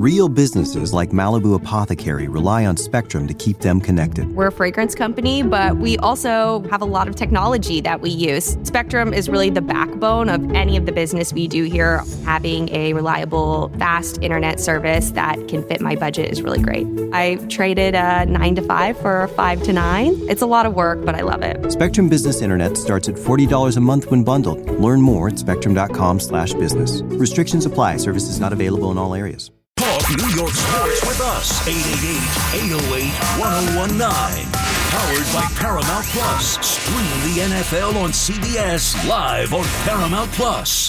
Real businesses like Malibu Apothecary rely on Spectrum to keep them connected. We're a fragrance company, but we also have a lot of technology that we use. Spectrum is really the backbone of any of the business we do here. Having a reliable, fast internet service that can fit my budget is really great. I traded a 9 to 5 for a 5 to 9. It's a lot of work, but I love it. Spectrum Business Internet starts at $40 a month when bundled. Learn more at spectrum.com/business. Restrictions apply. Services not available in all areas. Talk New York sports with us. 888-808-1019. Powered by Paramount Plus. Stream the NFL on CBS live on Paramount Plus.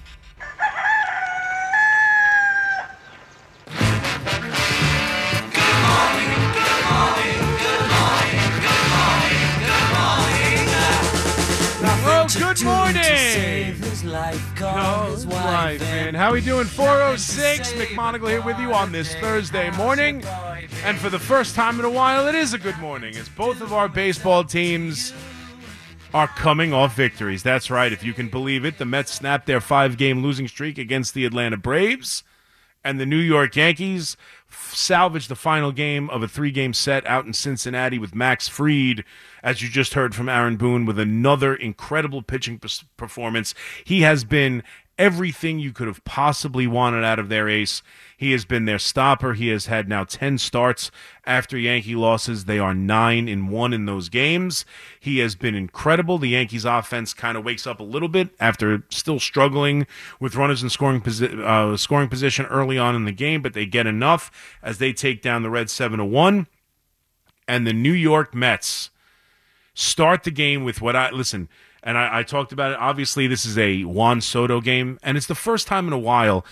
Good morning. Life, man. How we doing? 406. McMonagle here with you on this Thursday morning. And for the first time in a while, it is a good morning as both of our baseball teams are coming off victories. That's right. If you can believe it, the Mets snapped their 5-game losing streak against the Atlanta Braves, and the New York Yankees salvaged the final game of a 3-game set out in Cincinnati with Max Fried, as you just heard from Aaron Boone, with another incredible pitching performance. He has been everything you could have possibly wanted out of their ace. He has been their stopper. He has had now 10 starts after Yankee losses. They are 9-1 in those games. He has been incredible. The Yankees offense kind of wakes up a little bit after still struggling with runners in scoring position early on in the game, but they get enough as they take down the Reds 7-1. And the New York Mets start the game with I talked about it. Obviously, this is a Juan Soto game, and it's the first time in a while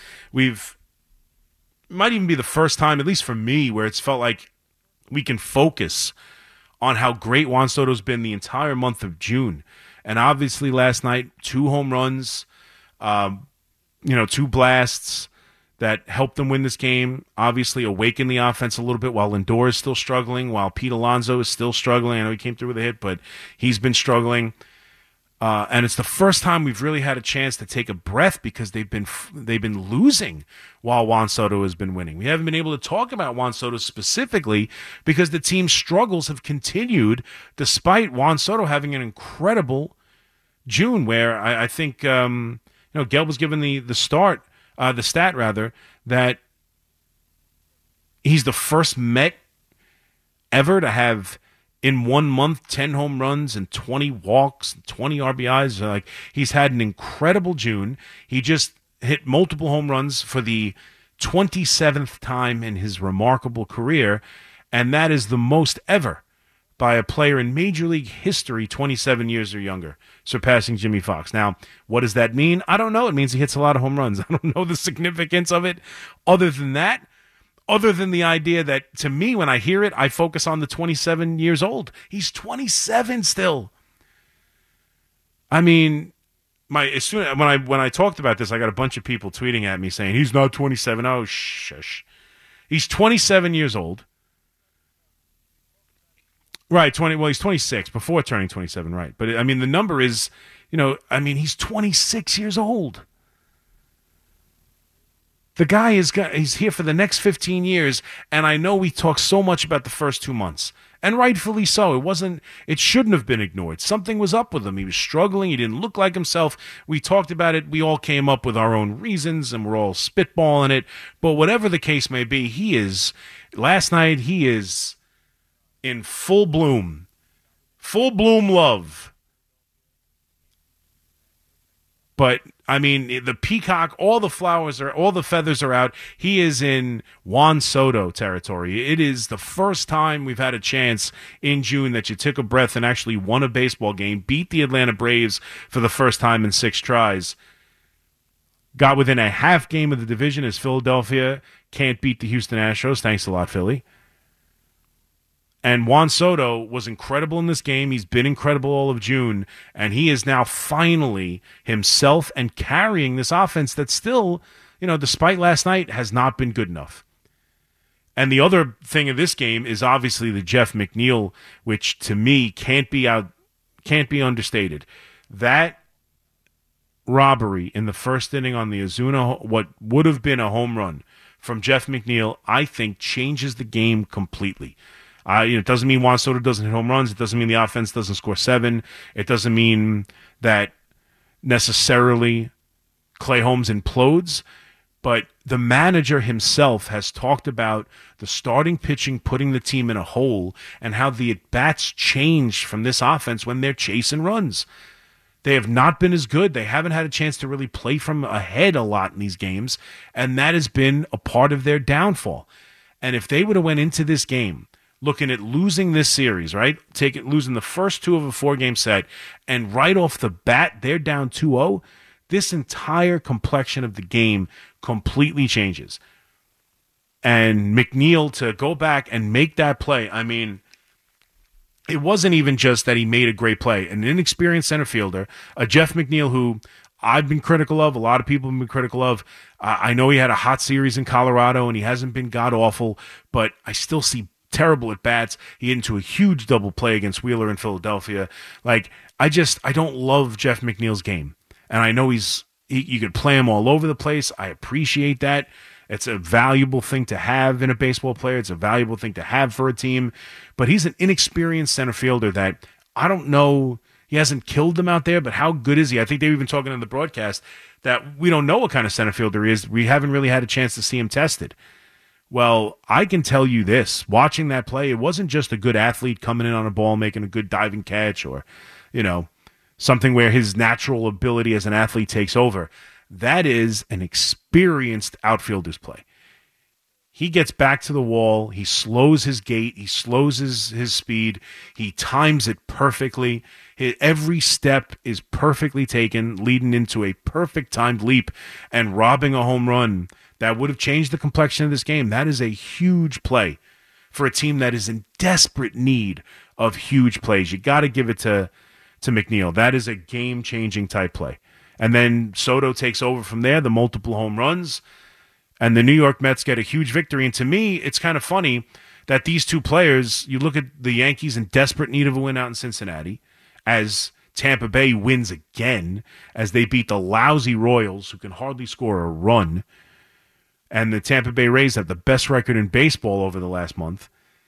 might even be the first time, at least for me, where it's felt like we can focus on how great Juan Soto's been the entire month of June. And obviously last night, 2 home runs, 2 blasts that helped them win this game. Obviously awakened the offense a little bit while Lindor is still struggling, while Pete Alonso is still struggling. I know he came through with a hit, but he's been struggling. And it's the first time we've really had a chance to take a breath because they've been losing while Juan Soto has been winning. We haven't been able to talk about Juan Soto specifically because the team's struggles have continued despite Juan Soto having an incredible June, where I think Gel was given the stat that he's the first Met ever to have in 1 month 10 home runs and 20 walks, 20 RBIs. He's had an incredible June. He just hit multiple home runs for the 27th time in his remarkable career, and that is the most ever by a player in Major League history 27 years or younger, surpassing Jimmy Fox. Now, what does that mean? I don't know. It means he hits a lot of home runs. I don't know the significance of it other than the idea that, to me, when I hear it, I focus on the 27 years old. He's 27 still. I mean, when I talked about this, I got a bunch of people tweeting at me saying, he's not 27. Oh, shush. He's 27 years old. Right, he's 26 before turning 27, right. But, I mean, the number is, he's 26 years old. The guy he's here for the next 15 years, and I know we talk so much about the first 2 months, and rightfully so. It shouldn't have been ignored. Something was up with him. He was struggling. He didn't look like himself. We talked about it. We all came up with our own reasons, and we're all spitballing it. But whatever the case may be, last night he is in full bloom love. But I mean, the peacock, all the feathers are out. He is in Juan Soto territory. It is the first time we've had a chance in June that you took a breath and actually won a baseball game, beat the Atlanta Braves for the first time in 6 tries. Got within a half game of the division as Philadelphia can't beat the Houston Astros. Thanks a lot, Philly. And Juan Soto was incredible in this game. He's been incredible all of June, and he is now finally himself and carrying this offense that still, despite last night, has not been good enough. And the other thing of this game is obviously the Jeff McNeil, which to me can't be understated. That robbery in the first inning on the Ozuna, what would have been a home run from Jeff McNeil, I think changes the game completely. It doesn't mean Juan Soto doesn't hit home runs. It doesn't mean the offense doesn't score 7. It doesn't mean that necessarily Clay Holmes implodes. But the manager himself has talked about the starting pitching putting the team in a hole and how the at-bats change from this offense when they're chasing runs. They have not been as good. They haven't had a chance to really play from ahead a lot in these games, and that has been a part of their downfall. And if they would have went into this game looking at losing this series, right, losing the first 2 of a 4-game set, and right off the bat they're down 2-0, this entire complexion of the game completely changes. And McNeil to go back and make that play, I mean, it wasn't even just that he made a great play. An inexperienced center fielder, a Jeff McNeil who I've been critical of, a lot of people have been critical of. I know he had a hot series in Colorado and he hasn't been god-awful, but I still see terrible at bats. He hit into a huge double play against Wheeler in Philadelphia. Like, I don't love Jeff McNeil's game. And I know you could play him all over the place. I appreciate that. It's a valuable thing to have in a baseball player. It's a valuable thing to have for a team. But he's an inexperienced center fielder that I don't know. He hasn't killed them out there, but how good is he? I think they were even talking on the broadcast that we don't know what kind of center fielder he is. We haven't really had a chance to see him tested. Well, I can tell you this. Watching that play, it wasn't just a good athlete coming in on a ball, making a good diving catch or, something where his natural ability as an athlete takes over. That is an experienced outfielder's play. He gets back to the wall. He slows his gait. He slows his speed. He times it perfectly. Every step is perfectly taken, leading into a perfect timed leap and robbing a home run that would have changed the complexion of this game. That is a huge play for a team that is in desperate need of huge plays. You got to give it to McNeil. That is a game-changing type play. And then Soto takes over from there, the multiple home runs, and the New York Mets get a huge victory. And to me, it's kind of funny that these two players, you look at the Yankees in desperate need of a win out in Cincinnati, as Tampa Bay wins again, as they beat the lousy Royals, who can hardly score a run, and the Tampa Bay Rays have the best record in baseball over the last month,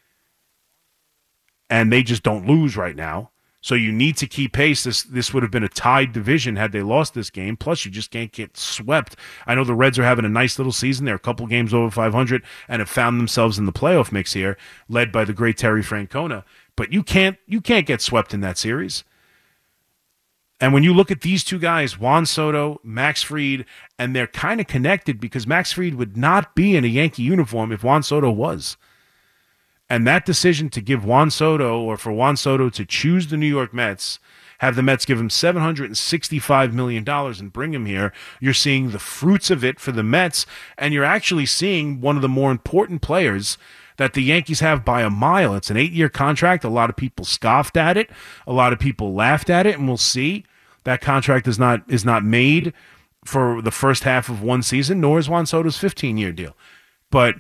and they just don't lose right now. So you need to keep pace. This would have been a tied division had they lost this game. Plus, you just can't get swept. I know the Reds are having a nice little season. They're a couple games over 500 and have found themselves in the playoff mix here, led by the great Terry Francona. But you can't get swept in that series. And when you look at these two guys, Juan Soto, Max Fried, and they're kind of connected because Max Fried would not be in a Yankee uniform if Juan Soto was. And that decision to give Juan Soto, or for Juan Soto to choose the New York Mets, have the Mets give him $765 million and bring him here, you're seeing the fruits of it for the Mets, and you're actually seeing one of the more important players that the Yankees have by a mile. It's an 8-year contract. A lot of people scoffed at it. A lot of people laughed at it, and we'll see. That contract is not made for the first half of one season, nor is Juan Soto's 15-year deal. But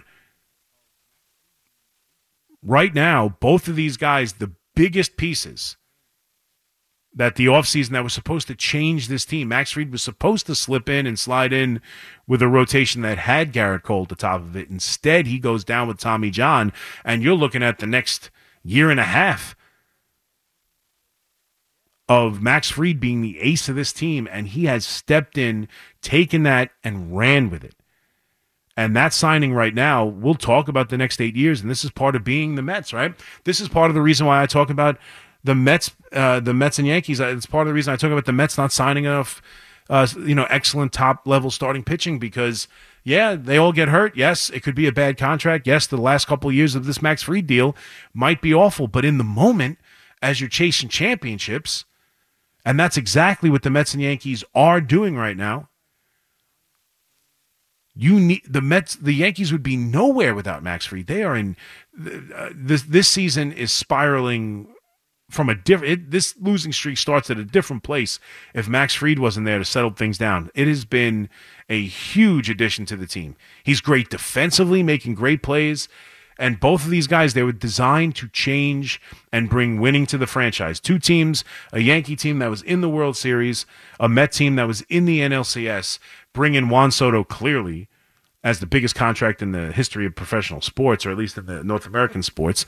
right now, both of these guys, the biggest pieces that the offseason that was supposed to change this team. Max Fried was supposed to slip in and slide in with a rotation that had Garrett Cole at the top of it. Instead, he goes down with Tommy John, and you're looking at the next year and a half of Max Fried being the ace of this team, and he has stepped in, taken that, and ran with it. And that signing right now, we'll talk about the next 8 years, and this is part of being the Mets, right? This is part of the reason why I talk about the Mets and Yankees. It's part of the reason I talk about the Mets not signing enough, excellent top-level starting pitching because, yeah, they all get hurt. Yes, it could be a bad contract. Yes, the last couple of years of this Max Fried deal might be awful. But in the moment, as you're chasing championships, and that's exactly what the Mets and Yankees are doing right now, you need the Yankees would be nowhere without Max Fried. They are in this season is spiraling from a different. This losing streak starts at a different place. If Max Fried wasn't there to settle things down, it has been a huge addition to the team. He's great defensively, making great plays, and both of these guys, they were designed to change and bring winning to the franchise. Two teams, a Yankee team that was in the World Series, a Met team that was in the NLCS. Bring in Juan Soto clearly as the biggest contract in the history of professional sports, or at least in the North American sports.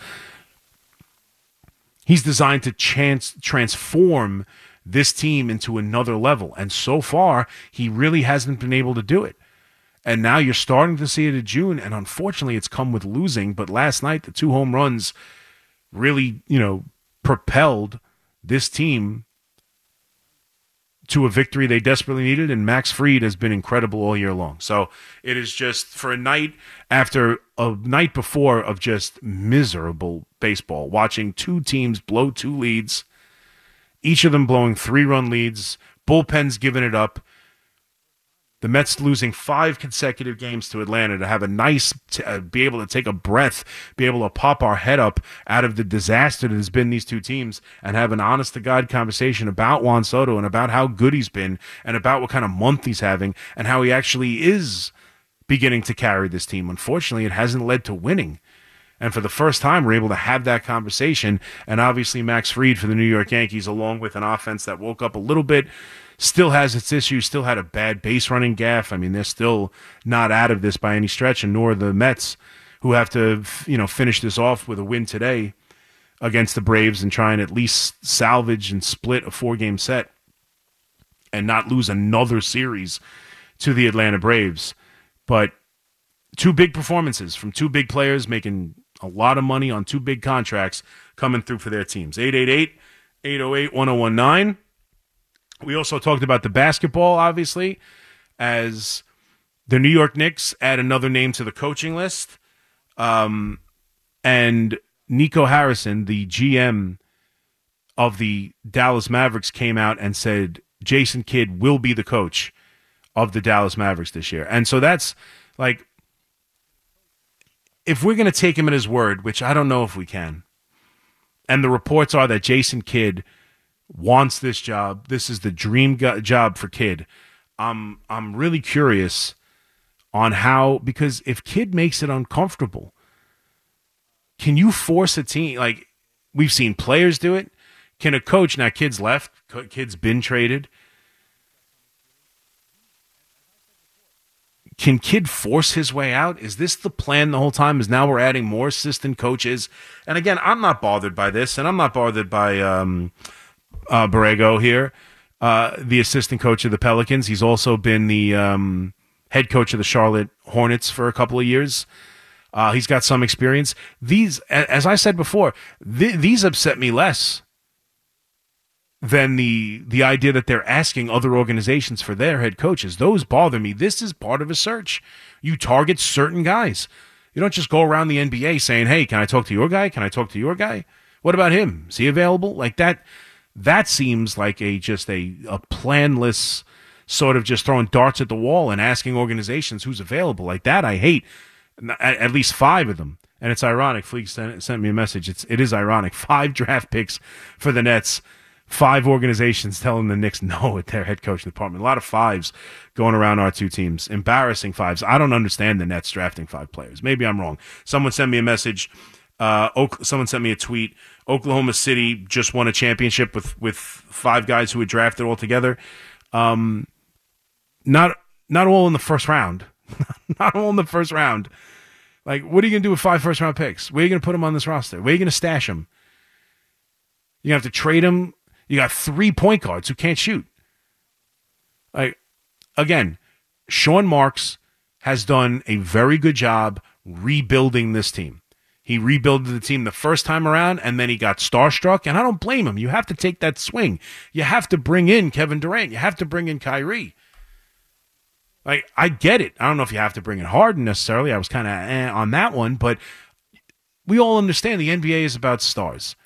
He's designed to transform this team into another level. And so far, he really hasn't been able to do it. And now you're starting to see it in June, and unfortunately it's come with losing. But last night, the 2 home runs really, propelled this team to a victory they desperately needed, and Max Fried has been incredible all year long. So it is just, for a night after a night before of just miserable baseball, watching 2 teams blow 2 leads, each of them blowing 3-run leads, bullpens giving it up, the Mets losing 5 consecutive games to Atlanta to have a nice, be able to take a breath, be able to pop our head up out of the disaster that has been these 2 teams, and have an honest-to-God conversation about Juan Soto and about how good he's been and about what kind of month he's having and how he actually is beginning to carry this team. Unfortunately, it hasn't led to winning. And for the first time, we're able to have that conversation. And obviously, Max Fried for the New York Yankees, along with an offense that woke up a little bit, still has its issues, still had a bad base running gaffe. I mean, they're still not out of this by any stretch, and nor the Mets, who have to, finish this off with a win today against the Braves and try and at least salvage and split a 4-game set and not lose another series to the Atlanta Braves. But 2 big performances from 2 big players making a lot of money on 2 big contracts coming through for their teams. 888-808-1019. We also talked about the basketball, obviously, as the New York Knicks add another name to the coaching list. And Nico Harrison, the GM of the Dallas Mavericks, came out and said Jason Kidd will be the coach of the Dallas Mavericks this year. And so that's like, if we're going to take him at his word, which I don't know if we can, and the reports are that Jason Kidd wants this job, this is the dream job for Kidd, I'm really curious on how, because if Kidd makes it uncomfortable, can you force a team? Like, we've seen players do it. Can a coach, now Kidd's left, Kidd's been traded, can Kidd force his way out? Is this the plan the whole time? Is now we're adding more assistant coaches? And again, I'm not bothered by this, and I'm not bothered by Borrego here, the assistant coach of the Pelicans. He's also been the head coach of the Charlotte Hornets for a couple of years. He's got some experience. These, as I said before, these upset me less than the idea that they're asking other organizations for their head coaches. Those bother me. This is part of a search. You target certain guys. You don't just go around the NBA saying, hey, can I talk to your guy? Can I talk to your guy? What about him? Is he available? Like that seems like a planless sort of just throwing darts at the wall and asking organizations who's available. Like that I hate. At least 5 of them. And it's ironic. Fleek sent me a message. It is ironic. 5 draft picks for the Nets. 5 organizations telling the Knicks no at their head coaching department. A lot of 5s going around our 2 teams. Embarrassing 5s. I don't understand the Nets drafting 5 players. Maybe I'm wrong. Someone sent me a message. Someone sent me a tweet. Oklahoma City just won a championship with 5 guys who had drafted all together. Not all in the first round. Not all in the first round. Like, what are you going to do with 5 first-round picks? Where are you going to put them on this roster? Where are you going to stash them? You're going to have to trade them. You got 3 point guards who can't shoot. Like, again, Sean Marks has done a very good job rebuilding this team. He rebuilt the team the first time around, and then he got starstruck, and I don't blame him. You have to take that swing. You have to bring in Kevin Durant. You have to bring in Kyrie. Like, I get it. I don't know if you have to bring in Harden necessarily. I was kind of on that one, but we all understand the NBA is about stars.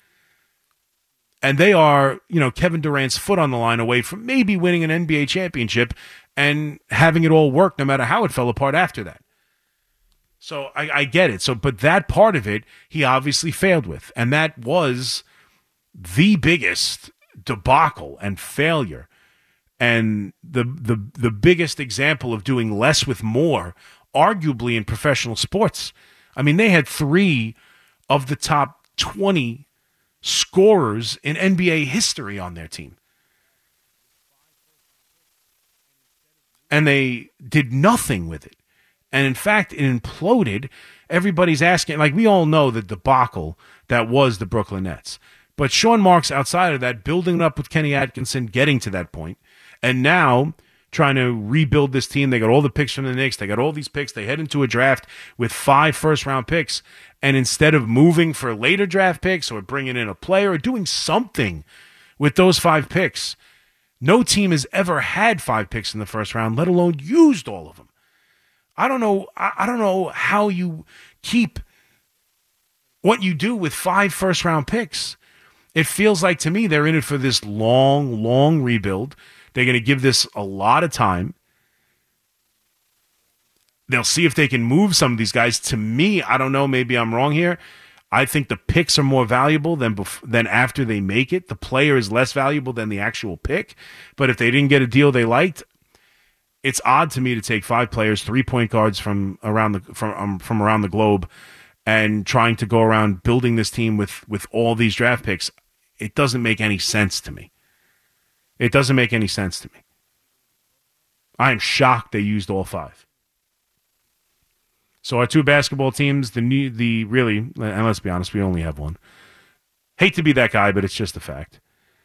And they are, Kevin Durant's foot on the line away from maybe winning an NBA championship and having it all work no matter how it fell apart after that. So I get it. But that part of it, he obviously failed with. And that was the biggest debacle and failure. And the biggest example of doing less with more, arguably in professional sports. I mean, they had 3 of the top 20 scorers in NBA history on their team. And they did nothing with it. And in fact, it imploded. Everybody's asking, like, we all know the debacle that was the Brooklyn Nets. But Sean Marks, outside of that, building it up with Kenny Atkinson, getting to that point, and now trying to rebuild this team. They got all the picks from the Knicks. They got all these picks. They head into a draft with 5 first-round picks. And instead of moving for later draft picks or bringing in a player or doing something with those 5 picks, no team has ever had 5 picks in the first round, let alone used all of them. I don't know how you keep what you do with 5 first-round picks. It feels like to me they're in it for this long, long rebuild. They're going to give this a lot of time. They'll see if they can move some of these guys. To me, I don't know, maybe I'm wrong here. I think the picks are more valuable than after they make it. The player is less valuable than the actual pick. But if they didn't get a deal they liked, it's odd to me to take 5 players, 3 point guards from around the globe, and trying to go around building this team with all these draft picks. It doesn't make any sense to me. It doesn't make any sense to me. I am shocked they used all 5. So our 2 basketball teams, the really, and let's be honest, we only have one. Hate to be that guy, but it's just a fact.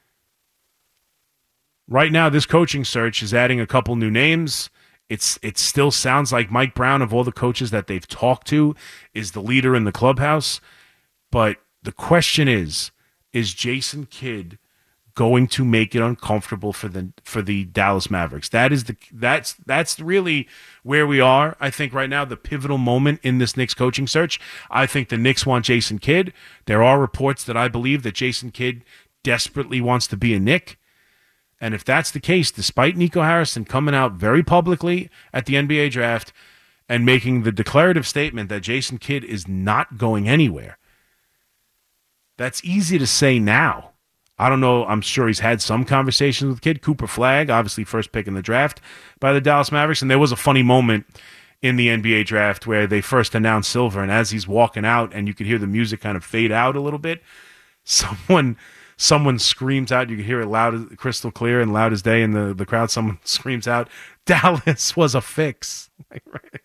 Right now, this coaching search is adding a couple new names. It still sounds like Mike Brown, of all the coaches that they've talked to, is the leader in the clubhouse. But the question is Jason Kidd going to make it uncomfortable for the Dallas Mavericks? That's really where we are. I think right now, the pivotal moment in this Knicks coaching search. I think the Knicks want Jason Kidd. There are reports that I believe that Jason Kidd desperately wants to be a Knick. And if that's the case, despite Nico Harrison coming out very publicly at the NBA draft and making the declarative statement that Jason Kidd is not going anywhere, that's easy to say now. I don't know. I'm sure he's had some conversations with Kidd. Cooper Flagg, obviously first pick in the draft by the Dallas Mavericks. And there was a funny moment in the NBA draft where they first announced Silver. And as he's walking out and you could hear the music kind of fade out a little bit, someone screams out. You can hear it loud, crystal clear and loud as day in the crowd. Someone screams out, Dallas was a fix. Right?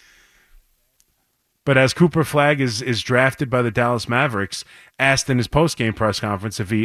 But as Cooper Flagg is drafted by the Dallas Mavericks, asked in his post-draft press conference if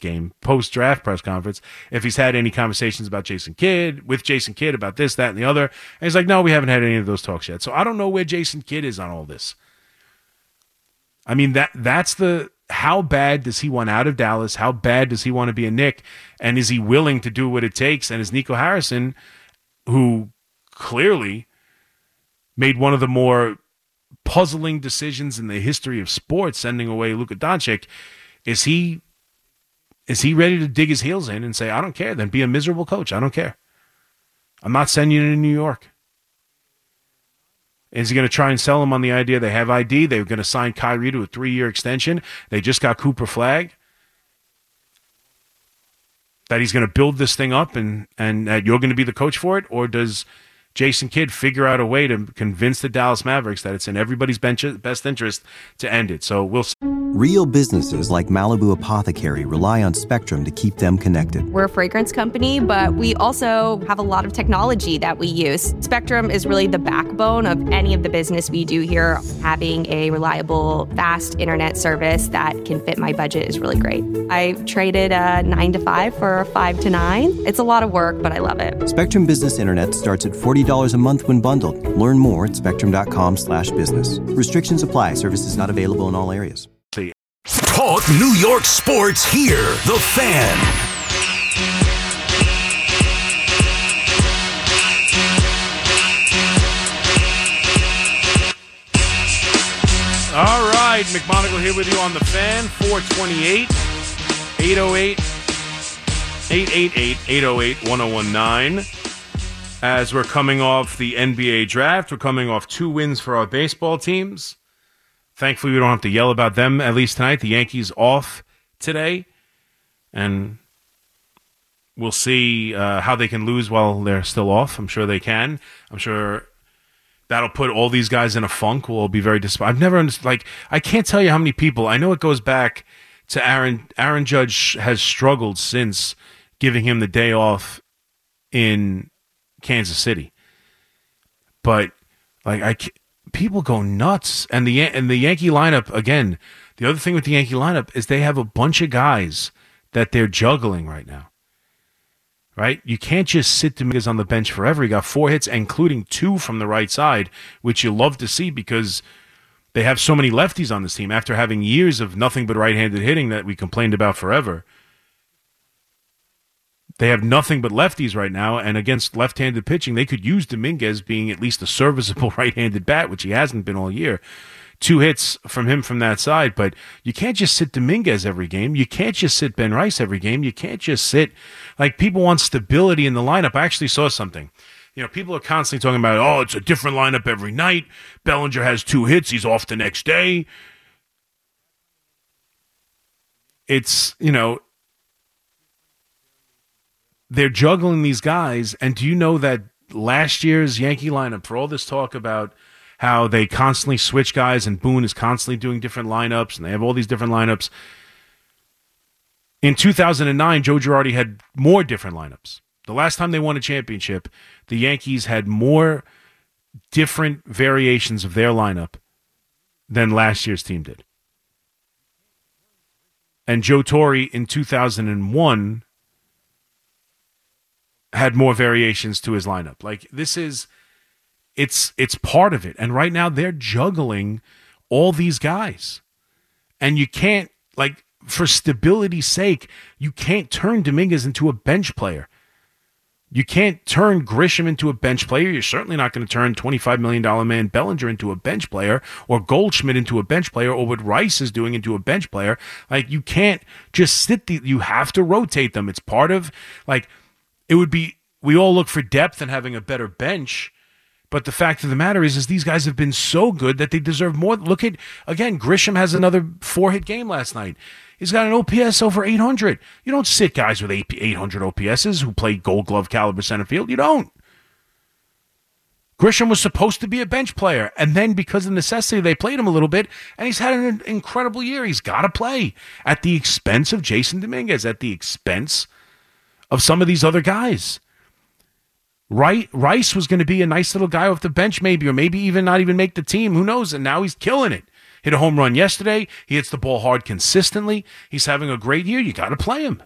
he's had any conversations about Jason Kidd, about this, that, and the other. And he's like, no, we haven't had any of those talks yet. So I don't know where Jason Kidd is on all this. I mean, that's how bad does he want out of Dallas? How bad does he want to be a Knick? And is he willing to do what it takes? And is Nico Harrison, who clearly made one of the more puzzling decisions in the history of sports, sending away Luka Doncic, is he ready to dig his heels in and say, I don't care, then be a miserable coach. I don't care. I'm not sending you to New York. Is he going to try and sell him on the idea they have ID? They're going to sign Kyrie to a 3-year extension. They just got Cooper Flagg. That he's going to build this thing up and that you're going to be the coach for it? Or does Jason Kidd figure out a way to convince the Dallas Mavericks that it's in everybody's best interest to end it? So we'll see. Real businesses like Malibu Apothecary rely on Spectrum to keep them connected. We're a fragrance company, but we also have a lot of technology that we use. Spectrum is really the backbone of any of the business we do here. Having a reliable, fast internet service that can fit my budget is really great. I traded a 9 to 5 for a 5 to 9. It's a lot of work, but I love it. Spectrum Business Internet starts at $40 a month when bundled. Learn more at spectrum.com/business. Restrictions apply. Services not available in all areas. Talk New York sports here. The Fan. All right, McMonagle here with you on The Fan. 428 808 888 808 1019. As we're coming off the NBA draft, we're coming off 2 wins for our baseball teams. Thankfully, we don't have to yell about them, at least tonight. The Yankees off today, and we'll see how they can lose while they're still off. I'm sure they can. I'm sure that'll put all these guys in a funk. We'll be very disappointed. I've never understood. I can't tell you how many people. I know it goes back to Aaron. Aaron Judge has struggled since giving him the day off in Kansas City. But People go nuts. And the Yankee lineup, again, the other thing with the Yankee lineup is they have a bunch of guys that they're juggling right now. Right? You can't just sit Dominguez on the bench forever. He got 4 hits, including 2 from the right side, which you love to see because they have so many lefties on this team after having years of nothing but right-handed hitting that we complained about forever. They have nothing but lefties right now, and against left-handed pitching, they could use Dominguez being at least a serviceable right-handed bat, which he hasn't been all year. 2 hits from him from that side, but you can't just sit Dominguez every game. You can't just sit Ben Rice every game. You can't just sit, people want stability in the lineup. I actually saw something. People are constantly talking about, oh, it's a different lineup every night. Bellinger has 2 hits. He's off the next day. It's, they're juggling these guys. And do you know that last year's Yankee lineup, for all this talk about how they constantly switch guys and Boone is constantly doing different lineups and they have all these different lineups. In 2009, Joe Girardi had more different lineups. The last time they won a championship, the Yankees had more different variations of their lineup than last year's team did. And Joe Torre in 2001 had more variations to his lineup. It's part of it. And right now they're juggling all these guys. And you can't, for stability's sake, you can't turn Dominguez into a bench player. You can't turn Grisham into a bench player. You're certainly not going to turn $25 million man Bellinger into a bench player or Goldschmidt into a bench player or what Rice is doing into a bench player. You can't just sit you have to rotate them. It's part of, it would be, we all look for depth and having a better bench. But the fact of the matter is these guys have been so good that they deserve more. Look at, again, Grisham has another 4-hit game last night. He's got an OPS over 800. You don't sit guys with 800 OPSs who play Gold Glove caliber center field. You don't. Grisham was supposed to be a bench player, and then because of necessity, they played him a little bit, and he's had an incredible year. He's got to play at the expense of Jason Dominguez, at the expense of some of these other guys. Rice was going to be a nice little guy off the bench maybe, or maybe even not even make the team. Who knows? And now he's killing it. Hit a home run yesterday. He hits the ball hard consistently. He's having a great year. You got to play him.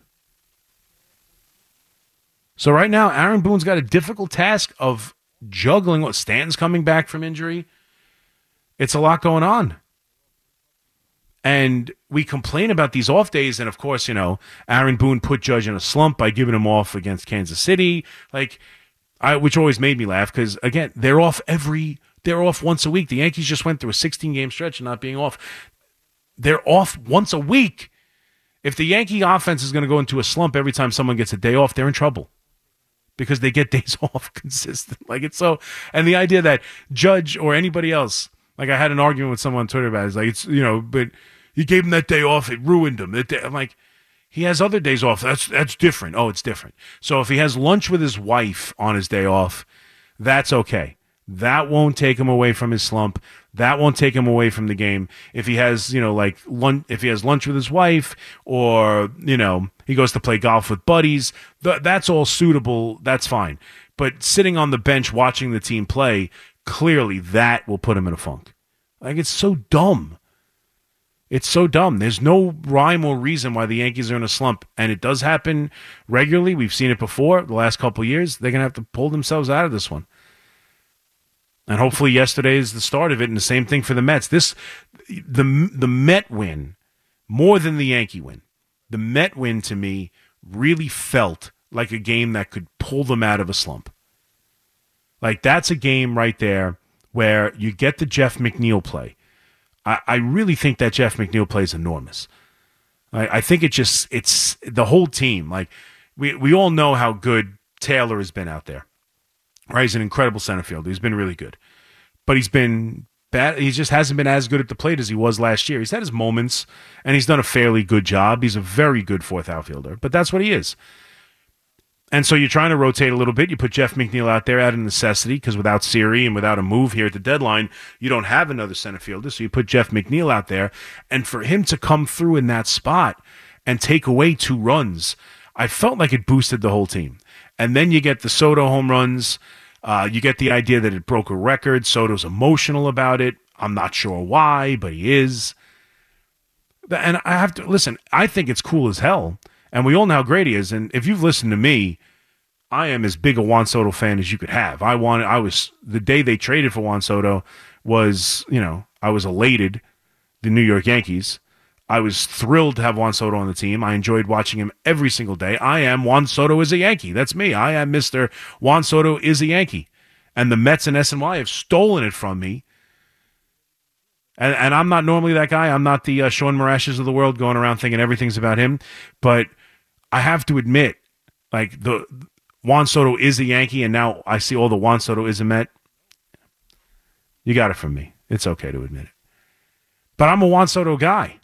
So right now, Aaron Boone's got a difficult task of juggling what Stanton's coming back from injury. It's a lot going on. And we complain about these off days, and of course, Aaron Boone put Judge in a slump by giving him off against Kansas City, which always made me laugh because, again, they're off once a week. The Yankees just went through a 16-game stretch of not being off. They're off once a week. If the Yankee offense is going to go into a slump every time someone gets a day off, they're in trouble because they get days off consistently. And the idea that Judge or anybody else, I had an argument with someone on Twitter about it. But you gave him that day off, it ruined him. I'm like, he has other days off. That's different. Oh, it's different. So if he has lunch with his wife on his day off, that's okay. That won't take him away from his slump. That won't take him away from the game. If he has, lunch, if he has lunch with his wife, or he goes to play golf with buddies, that's all suitable. That's fine. But sitting on the bench watching the team play, clearly that will put him in a funk. It's so dumb. It's so dumb. There's no rhyme or reason why the Yankees are in a slump, and it does happen regularly. We've seen it before the last couple of years. They're going to have to pull themselves out of this one. And hopefully yesterday is the start of it, and the same thing for the Mets. The Met win, more than the Yankee win, the Met win to me really felt like a game that could pull them out of a slump. That's a game right there where you get the Jeff McNeil play. I really think that Jeff McNeil play is enormous. I think it's the whole team. We all know how good Taylor has been out there. Right, he's an incredible center fielder. He's been really good. But he's been bad. He just hasn't been as good at the plate as he was last year. He's had his moments, and he's done a fairly good job. He's a very good fourth outfielder, but that's what he is. And so you're trying to rotate a little bit. You put Jeff McNeil out there out of necessity because without Siri and without a move here at the deadline, you don't have another center fielder. So you put Jeff McNeil out there. And for him to come through in that spot and take away 2 runs, I felt like it boosted the whole team. And then you get the Soto home runs. You get the idea that it broke a record. Soto's emotional about it. I'm not sure why, but he is. And I have to listen. I think it's cool as hell, and we all know how great he is. And if you've listened to me, I am as big a Juan Soto fan as you could have. The day they traded for Juan Soto was, I was elated. The New York Yankees. I was thrilled to have Juan Soto on the team. I enjoyed watching him every single day. I am Juan Soto is a Yankee. That's me. I am Mr. Juan Soto is a Yankee. And the Mets and SNY have stolen it from me. And I'm not normally that guy. I'm not the Sean Marashes of the world going around thinking everything's about him. But I have to admit, like, the Juan Soto is a Yankee, and now I see all the Juan Soto is a Met. You got it from me. It's okay to admit it. But I'm a Juan Soto guy.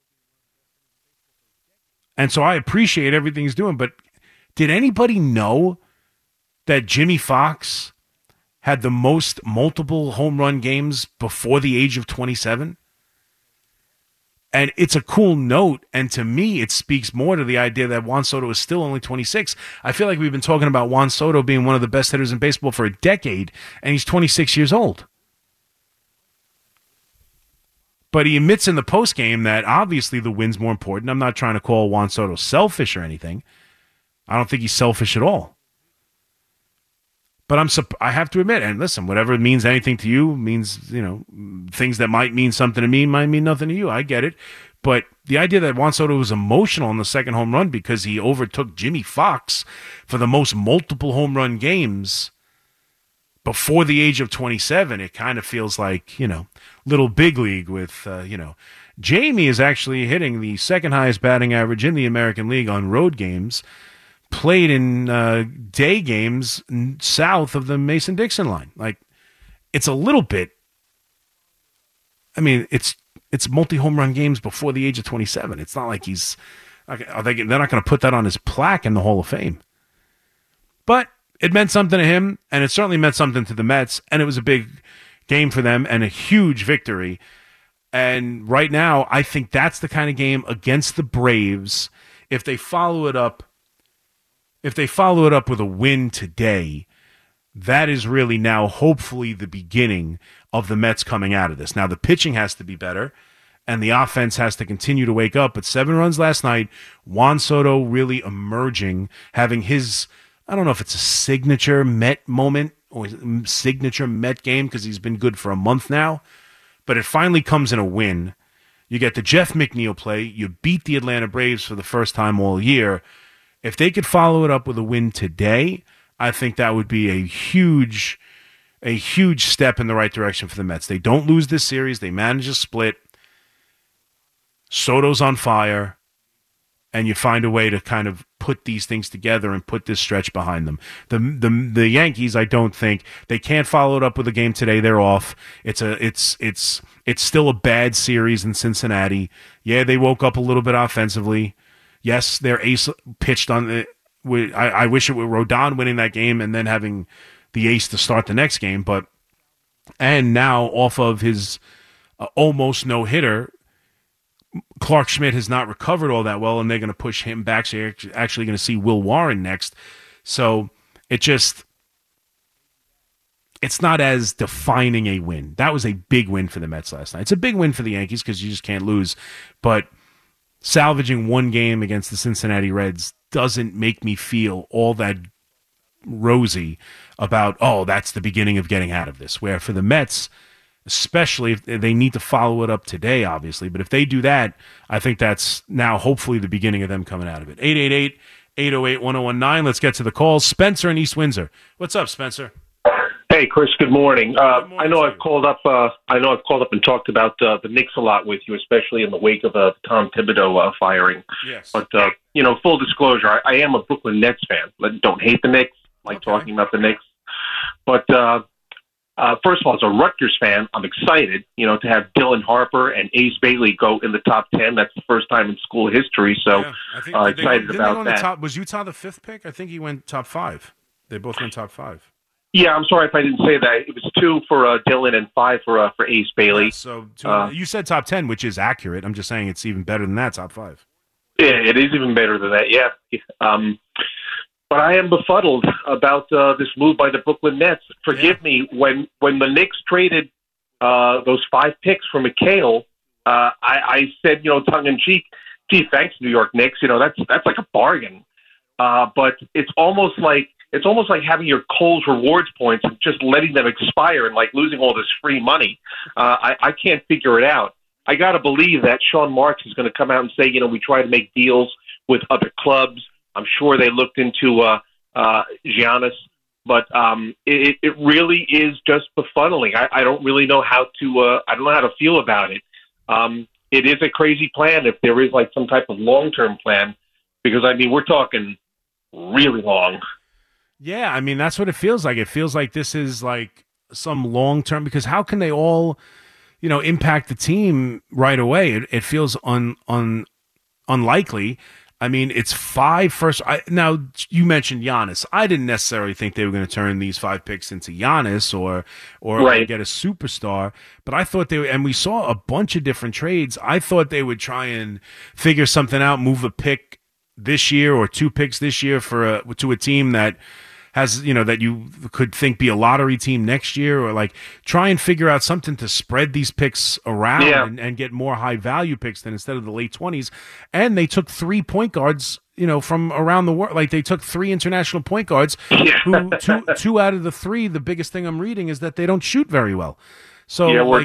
And so I appreciate everything he's doing. But did anybody know that Jimmy Fox had the most multiple home run games before the age of 27? And it's a cool note. And to me, it speaks more to the idea that Juan Soto is still only 26. I feel like we've been talking about Juan Soto being one of the best hitters in baseball for a decade, and he's 26 years old. But he admits in the postgame that obviously the win's more important. I'm not trying to call Juan Soto selfish or anything. I don't think he's selfish at all. But I have to admit, and listen, whatever means anything to you means, things that might mean something to me might mean nothing to you. I get it. But the idea that Juan Soto was emotional in the second home run because he overtook Jimmy Fox for the most multiple home run games before the age of 27, it kind of feels like, little big league with, Jamie is actually hitting the second highest batting average in the American League on road games, played in day games south of the Mason-Dixon line. Like, it's a little bit, it's multi-home run games before the age of 27. It's not like they're not going to put that on his plaque in the Hall of Fame. But it meant something to him, and it certainly meant something to the Mets, and it was a big game for them and a huge victory. And right now, I think that's the kind of game against the Braves. If they follow it up with a win today, that is really now hopefully the beginning of the Mets coming out of this. Now, the pitching has to be better, and the offense has to continue to wake up. But 7 runs last night, Juan Soto really emerging, having his, I don't know if it's a signature Met moment or signature Met game because he's been good for a month now, but it finally comes in a win. You get the Jeff McNeil play. You beat the Atlanta Braves for the first time all year. If they could follow it up with a win today, I think that would be a huge step in the right direction for the Mets. They don't lose this series. They manage a split. Soto's on fire. And you find a way to kind of put these things together and put this stretch behind them. The Yankees, I don't think they can't follow it up with a game today. They're off. It's still a bad series in Cincinnati. Yeah, they woke up a little bit offensively. Yes, their ace pitched on the. I wish it were Rodon winning that game and then having the ace to start the next game. And now off of his almost no hitter, Clark Schmidt has not recovered all that well, and they're going to push him back. So you're actually going to see Will Warren next. So it's not as defining a win. That was a big win for the Mets last night. It's a big win for the Yankees because you just can't lose. But salvaging one game against the Cincinnati Reds doesn't make me feel all that rosy about, that's the beginning of getting out of this. Where for the Mets, especially if they need to follow it up today, obviously. But if they do that, I think that's now hopefully the beginning of them coming out of it. 888-808-1019. Let's get to the calls. Spencer in East Windsor. What's up, Spencer? Hey, Chris. Good morning. Good morning I know I've called up. And talked about the Knicks a lot with you, especially in the wake of Tom Thibodeau firing. Yes. But full disclosure, I am a Brooklyn Nets fan. Don't hate the Knicks. Like talking about the Knicks. But first of all, as a Rutgers fan, I'm excited, to have Dylan Harper and Ace Bailey go in the top 10. That's the first time in school history. So excited about that. Was Utah the 5th pick? I think he went top 5. They both went top 5. Yeah, I'm sorry if I didn't say that. It was 2 for Dylan and 5 for Ace Bailey. Yeah, so you said top 10, which is accurate. I'm just saying it's even better than that, top 5. Yeah, it is even better than that. Yeah. But I am befuddled about this move by the Brooklyn Nets. Forgive me, when the Knicks traded those 5 picks for McHale, I said, tongue in cheek, gee, thanks, New York Knicks. That's like a bargain. But it's almost like having your Kohl's rewards points and just letting them expire and like losing all this free money. I can't figure it out. I got to believe that Sean Marks is going to come out and say, we try to make deals with other clubs. I'm sure they looked into Giannis, but it really is just befuddling. I don't really know how to. I don't know how to feel about it. It is a crazy plan if there is like some type of long-term plan, because we're talking really long. Yeah, that's what it feels like. It feels like this is like some long-term, because how can they all, impact the team right away? It feels unlikely. It's 5 first. Now, you mentioned Giannis. I didn't necessarily think they were going to turn these 5 picks into Giannis or right. get a superstar, but I thought and we saw a bunch of different trades. I thought they would try and figure something out, move a pick this year or 2 picks this year to a team that has, that you could think be a lottery team next year, or like try and figure out something to spread these picks around and get more high value picks than instead of the late 20s. And they took 3 point guards, from around the world. Like they took 3 international point guards who two out of the 3, the biggest thing I'm reading is that they don't shoot very well. So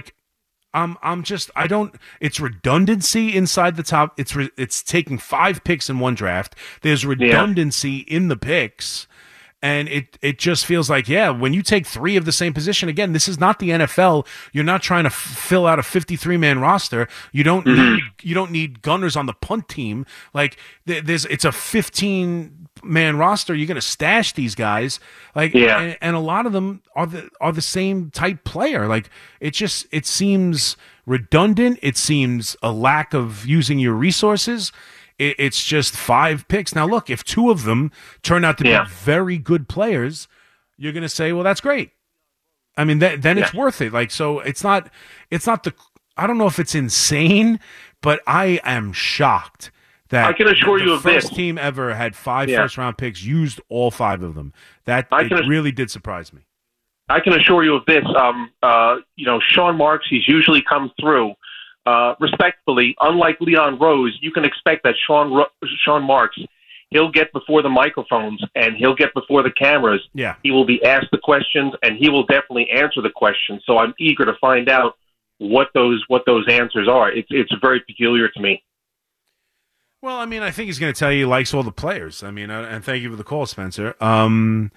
it's redundancy inside the top. It's taking 5 picks in one draft. There's redundancy in the picks. And it just feels like, when you take 3 of the same position, again, this is not the NFL. You're not trying to fill out a 53-man roster. You don't need gunners on the punt team. Like it's a 15-man roster. You're going to stash these guys. And a lot of them are the same type player. Like it seems redundant. It seems a lack of using your resources. It's just 5 picks. Now, look, if 2 of them turn out to be very good players, you're going to say, well, that's great. Then it's worth it. Like, so it's not I don't know if it's insane, but I am shocked that I can assure you the of first this. team ever had 5 first-round picks, used all 5 of them. Really did surprise me. I can assure you of this. Sean Marks, he's usually come through. Respectfully, unlike Leon Rose, you can expect that Sean Marks, he'll get before the microphones and he'll get before the cameras. Yeah. He will be asked the questions and he will definitely answer the questions. So I'm eager to find out what those answers are. It's very peculiar to me. Well, I think he's going to tell you he likes all the players. And thank you for the call, Spencer. I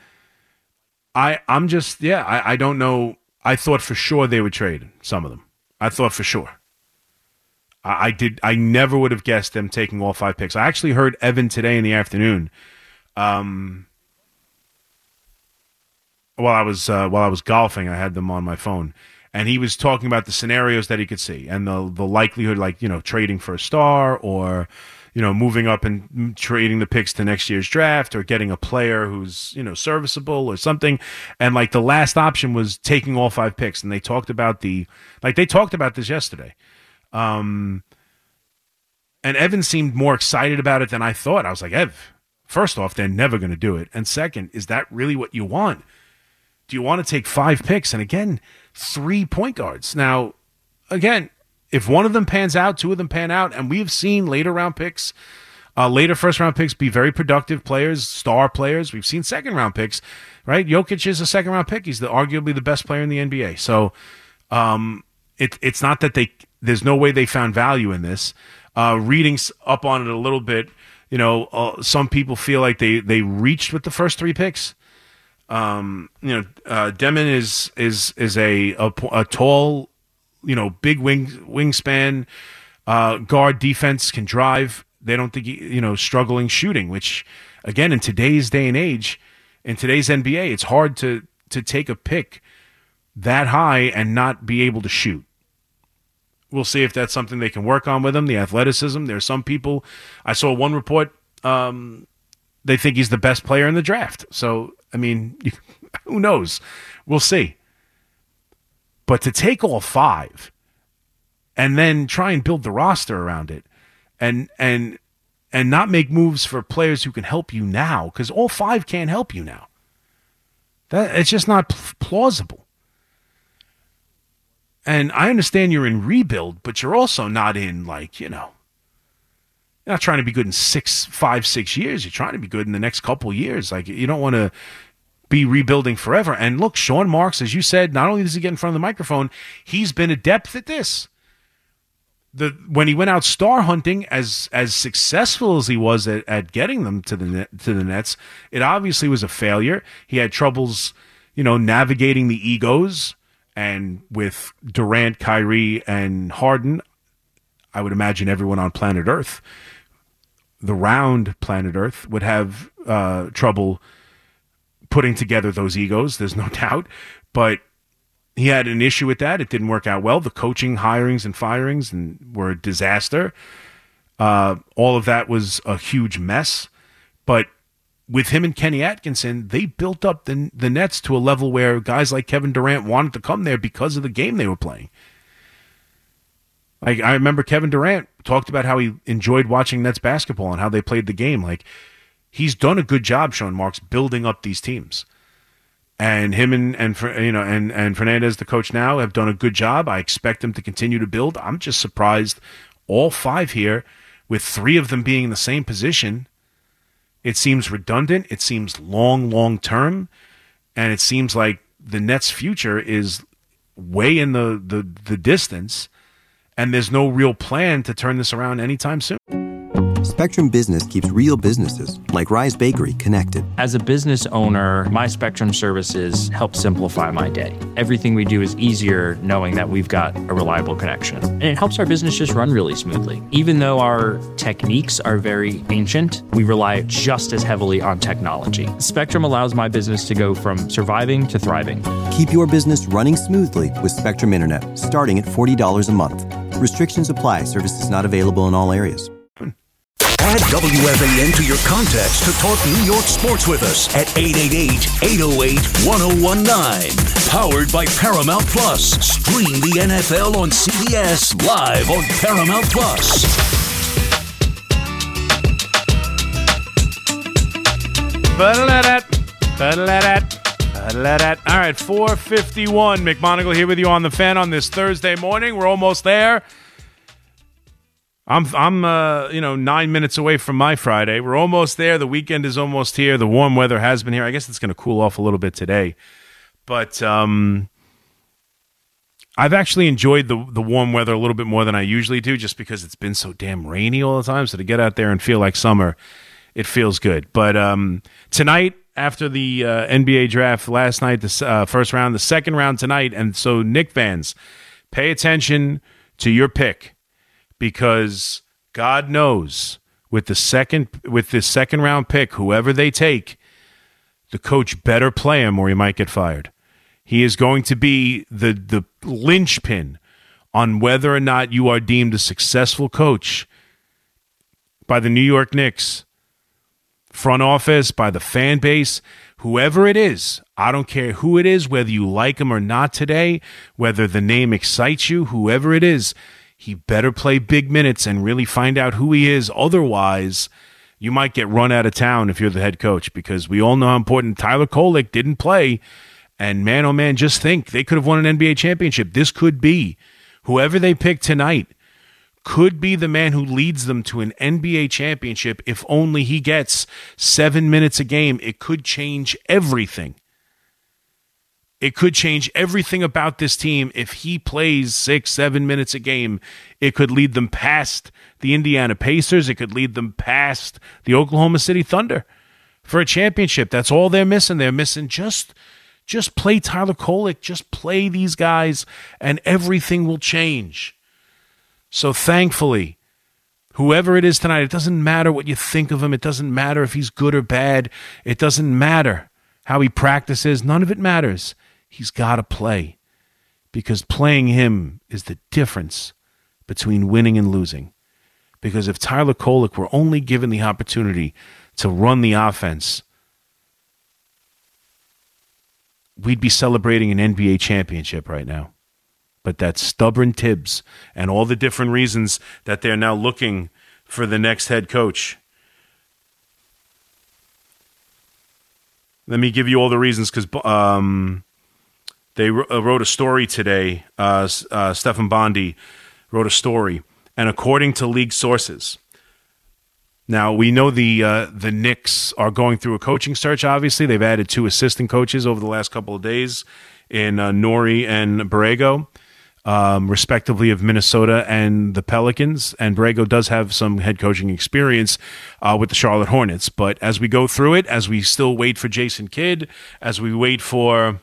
don't know. I thought for sure they would trade some of them. I thought for sure. I never would have guessed them taking all 5 picks. I actually heard Evan today in the afternoon, while I was golfing. I had them on my phone, and he was talking about the scenarios that he could see and the likelihood, like trading for a star, or moving up and trading the picks to next year's draft, or getting a player who's serviceable or something. And like the last option was taking all 5 picks, and they talked about this yesterday. And Evan seemed more excited about it than I thought. I was like, Ev, first off, they're never going to do it. And second, is that really what you want? Do you want to take 5 picks? And again, 3 point guards. Now, again, if one of them pans out, 2 of them pan out, and we've seen later first round picks be very productive players, star players. We've seen second round picks, right? Jokic is a second round pick. He's arguably the best player in the NBA. So, it's not that there's no way they found value in this. Reading up on it a little bit, some people feel like they reached with the first 3 picks. Demon is a tall, big wingspan, guard, defense, can drive. They don't think struggling shooting, which again in today's day and age, in today's NBA, it's hard to take a pick that high and not be able to shoot. We'll see if that's something they can work on with him, the athleticism. There are some people, I saw one report, they think he's the best player in the draft. So, who knows? We'll see. But to take all 5 and then try and build the roster around it and and not make moves for players who can help you now, because all five can't help you now. It's just not plausible. And I understand you're in rebuild, but you're also not in, like, you're not trying to be good in 5, 6 years. You're trying to be good in the next couple years. Like, you don't want to be rebuilding forever. And look, Sean Marks, as you said, not only does he get in front of the microphone, he's been adept at this. When he went out star hunting, as successful as he was at getting them to the Nets, it obviously was a failure. He had troubles, navigating the egos, and with Durant, Kyrie, and Harden, I would imagine everyone on planet Earth, the round planet Earth, would have trouble putting together those egos. There's no doubt, but he had an issue with that. It didn't work out well. The coaching hirings and firings were a disaster. All of that was a huge mess. But with him and Kenny Atkinson, they built up the Nets to a level where guys like Kevin Durant wanted to come there because of the game they were playing. Like, I remember Kevin Durant talked about how he enjoyed watching Nets basketball and how they played the game. Like, he's done a good job, Sean Marks, building up these teams. And him and Fernandez, the coach now, have done a good job. I expect them to continue to build. I'm just surprised all five here, with three of them being in the same position. It seems redundant. It seems long term. And it seems like the Nets' future is way in the distance. And there's no real plan to turn this around anytime soon. Spectrum Business keeps real businesses, like Rise Bakery, connected. As a business owner, my Spectrum services help simplify my day. Everything we do is easier knowing that we've got a reliable connection. And it helps our business just run really smoothly. Even though our techniques are very ancient, we rely just as heavily on technology. Spectrum allows my business to go from surviving to thriving. Keep your business running smoothly with Spectrum Internet, starting at $40 a month. Restrictions apply. Services not available in all areas. Add WFAN to your contacts to talk New York sports with us at 888-808-1019. Powered by Paramount Plus. Stream the NFL on CBS live on Paramount Plus. All right, 4:51. McMonagle here with you on the Fan on this Thursday morning. We're almost there. I'm 9 minutes away from my Friday. We're almost there. The weekend is almost here. The warm weather has been here. I guess it's going to cool off a little bit today. But I've actually enjoyed the warm weather a little bit more than I usually do, just because it's been so damn rainy all the time. So to get out there and feel like summer, it feels good. But tonight, after the NBA draft last night, the first round, the second round tonight, and so Knick fans, pay attention to your pick. Because God knows, with this second round pick, whoever they take, the coach better play him or he might get fired. He is going to be the linchpin on whether or not you are deemed a successful coach by the New York Knicks front office, by the fan base, whoever it is. I don't care who it is, whether you like him or not today, whether the name excites you, whoever it is. He better play big minutes and really find out who he is. Otherwise, you might get run out of town if you're the head coach, because we all know how important Tyler Kolek didn't play. And man, oh man, just think, they could have won an NBA championship. This could be, whoever they pick tonight, could be the man who leads them to an NBA championship if only he gets 7 minutes a game. It could change everything. It could change everything about this team if he plays 6-7 minutes a game. It could lead them past the Indiana Pacers. It could lead them past the Oklahoma City Thunder for a championship. That's all they're missing. They're missing just play Tyler Kolek. Just play these guys, and everything will change. So thankfully, whoever it is tonight, it doesn't matter what you think of him. It doesn't matter if he's good or bad. It doesn't matter how he practices. None of it matters. He's got to play, because playing him is the difference between winning and losing. Because if Tyler Kolek were only given the opportunity to run the offense, we'd be celebrating an NBA championship right now. But that stubborn Tibbs and all the different reasons that they're now looking for the next head coach. Let me give you all the reasons, because they wrote a story today. Stefan Bondi wrote a story, and according to league sources, now we know the Knicks are going through a coaching search. Obviously, they've added 2 assistant coaches over the last couple of days in Nori and Borrego, respectively, of Minnesota and the Pelicans. And Borrego does have some head coaching experience with the Charlotte Hornets. But as we go through it, as we still wait for Jason Kidd, as we wait for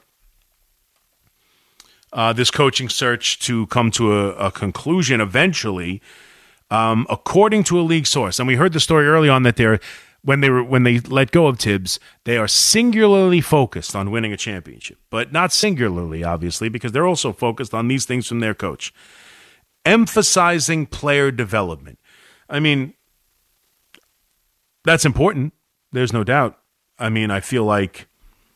this coaching search to come to a conclusion eventually, according to a league source, and we heard the story early on that when they let go of Tibbs, they are singularly focused on winning a championship, but not singularly, obviously, because they're also focused on these things from their coach, emphasizing player development. I mean, that's important. There's no doubt. I mean, I feel like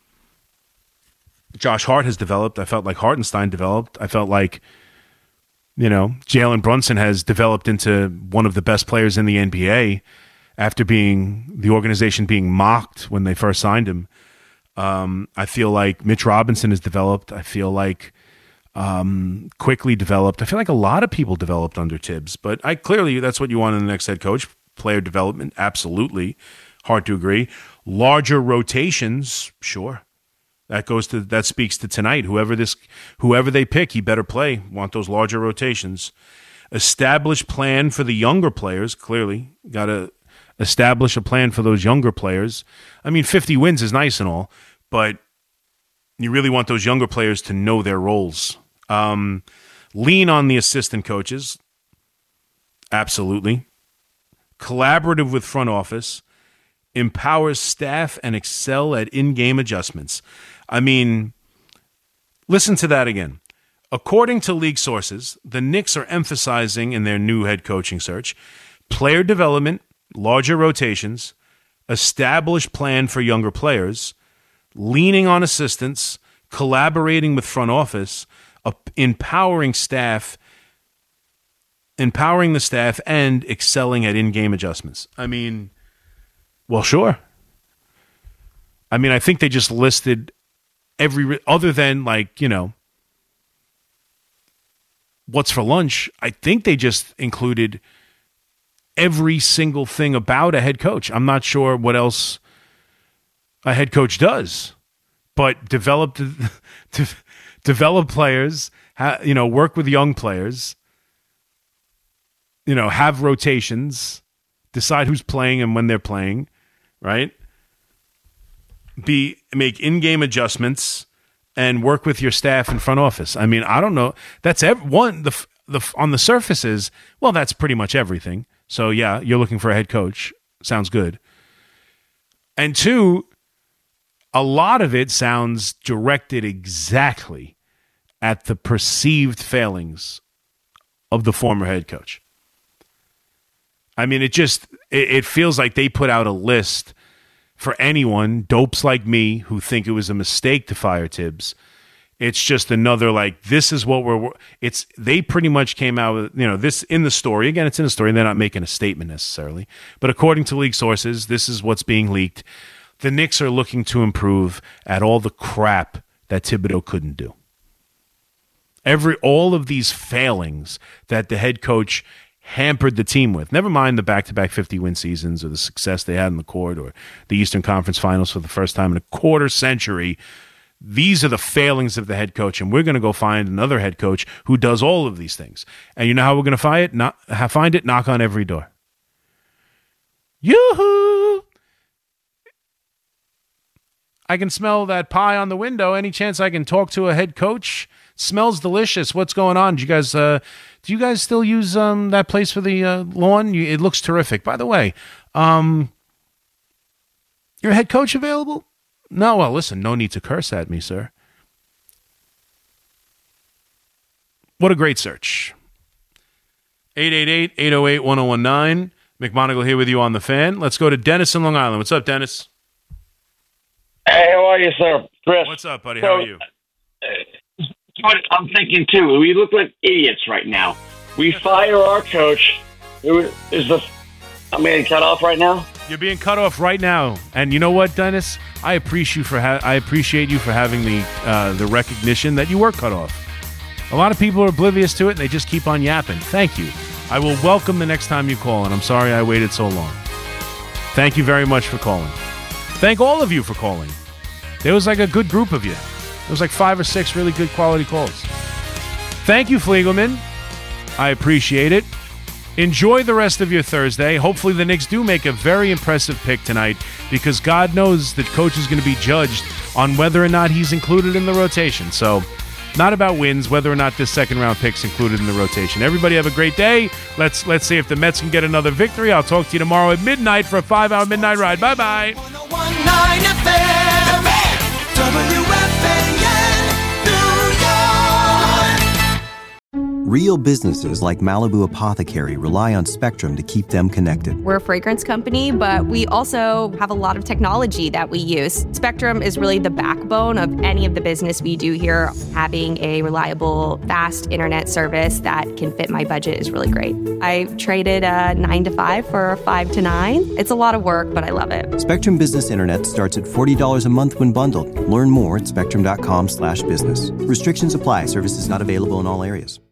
Josh Hart has developed. I felt like Hartenstein developed. I felt like, Jalen Brunson has developed into one of the best players in the NBA after the organization being mocked when they first signed him. I feel like Mitch Robinson has developed. I feel like Quickly developed. I feel like a lot of people developed under Tibbs, but clearly that's what you want in the next head coach. Player development, absolutely. Hard to agree. Larger rotations, sure. That speaks to tonight. Whoever they pick, he better play. Want those larger rotations. Established plan for the younger players. Clearly, got to establish a plan for those younger players. I mean, 50 wins is nice and all, but you really want those younger players to know their roles. Lean on the assistant coaches. Absolutely. Collaborative with front office. Empowers staff and excel at in-game adjustments. I mean, listen to that again. According to league sources, the Knicks are emphasizing in their new head coaching search player development, larger rotations, established plan for younger players, leaning on assistants, collaborating with front office, empowering the staff, and excelling at in-game adjustments. I mean, well, sure. I mean, I think they just listed other than what's for lunch, I think they just included every single thing about a head coach. I'm not sure what else a head coach does, but develop players, work with young players, have rotations, decide who's playing and when they're playing, right? Make in-game adjustments and work with your staff and front office. I mean, I don't know. That's on the surfaces. Well, that's pretty much everything. So yeah, you're looking for a head coach. Sounds good. And 2, a lot of it sounds directed exactly at the perceived failings of the former head coach. I mean, it feels like they put out a list for anyone, dopes like me, who think it was a mistake to fire Tibbs. It's just another, this is what they pretty much came out with, this in the story. Again, it's in the story. They're not making a statement necessarily. But according to league sources, this is what's being leaked. The Knicks are looking to improve at all the crap that Thibodeau couldn't do. All of these failings that the head coach hampered the team with. Never mind the back-to-back 50-win seasons or the success they had in the court or the Eastern Conference Finals for the first time in a quarter century. These are the failings of the head coach, and we're going to go find another head coach who does all of these things. And you know how we're going to find it? Knock on every door. Yoo-hoo! I can smell that pie on the window. Any chance I can talk to a head coach? Smells delicious. What's going on? Do you guys still use that place for the lawn? It looks terrific. By the way, your head coach available? No, well, listen, no need to curse at me, sir. What a great search. 888-808-1019. McMonagle here with you on the Fan. Let's go to Dennis in Long Island. What's up, Dennis? Hey, how are you, sir? Chris. What's up, buddy? How are you? I'm thinking, too, we look like idiots right now. We fire our coach, who is the I'm being cut off right now. You're being cut off right now, and you know what, Dennis? I appreciate you for having the recognition that you were cut off. A lot of people are oblivious to it, and they just keep on yapping. Thank you. I will welcome the next time you call, and I'm sorry I waited so long. Thank you very much for calling. Thank all of you for calling. There was like a good group of you. There was like 5 or 6 really good quality calls. Thank you, Fliegelman. I appreciate it. Enjoy the rest of your Thursday. Hopefully the Knicks do make a very impressive pick tonight, because God knows that coach is going to be judged on whether or not he's included in the rotation. So, not about wins, whether or not this second-round pick's included in the rotation. Everybody have a great day. Let's see if the Mets can get another victory. I'll talk to you tomorrow at midnight for a 5-hour midnight ride. Bye-bye. Real businesses like Malibu Apothecary rely on Spectrum to keep them connected. We're a fragrance company, but we also have a lot of technology that we use. Spectrum is really the backbone of any of the business we do here. Having a reliable, fast internet service that can fit my budget is really great. I traded a 9 to 5 for a 5 to 9. It's a lot of work, but I love it. Spectrum Business Internet starts at $40 a month when bundled. Learn more at spectrum.com/business. Restrictions apply. Services not available in all areas.